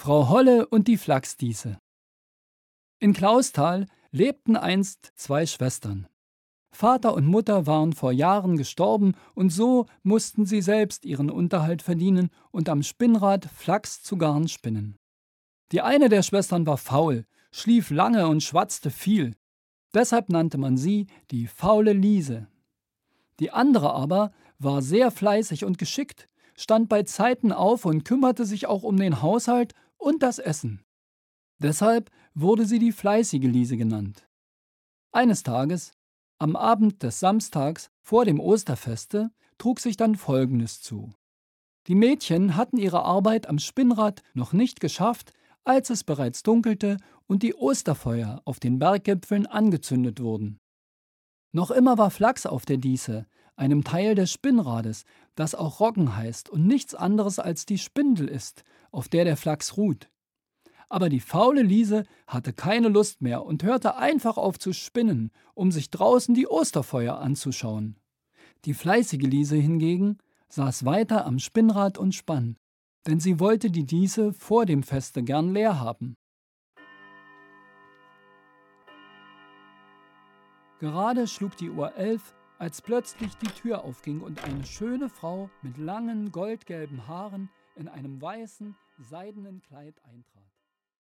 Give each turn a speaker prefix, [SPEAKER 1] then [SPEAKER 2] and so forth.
[SPEAKER 1] Frau Holle und die Flachsdiese. In Clausthal lebten einst 2 Schwestern. Vater und Mutter waren vor Jahren gestorben und so mussten sie selbst ihren Unterhalt verdienen und am Spinnrad Flachs zu Garn spinnen. Die eine der Schwestern war faul, schlief lange und schwatzte viel. Deshalb nannte man sie die faule Liese. Die andere aber war sehr fleißig und geschickt, stand bei Zeiten auf und kümmerte sich auch um den Haushalt und das Essen. Deshalb wurde sie die fleißige Liese genannt. Eines Tages, am Abend des Samstags vor dem Osterfeste, trug sich dann Folgendes zu. Die Mädchen hatten ihre Arbeit am Spinnrad noch nicht geschafft, als es bereits dunkelte und die Osterfeuer auf den Berggipfeln angezündet wurden. Noch immer war Flachs auf der Diese, einem Teil des Spinnrades, das auch Roggen heißt und nichts anderes als die Spindel ist, auf der der Flachs ruht. Aber die faule Liese hatte keine Lust mehr und hörte einfach auf zu spinnen, um sich draußen die Osterfeuer anzuschauen. Die fleißige Liese hingegen saß weiter am Spinnrad und spann, denn sie wollte die Diese vor dem Feste gern leer haben. Gerade schlug die Uhr 11, als plötzlich die Tür aufging und eine schöne Frau mit langen goldgelben Haaren in einem weißen, seidenen Kleid eintrat.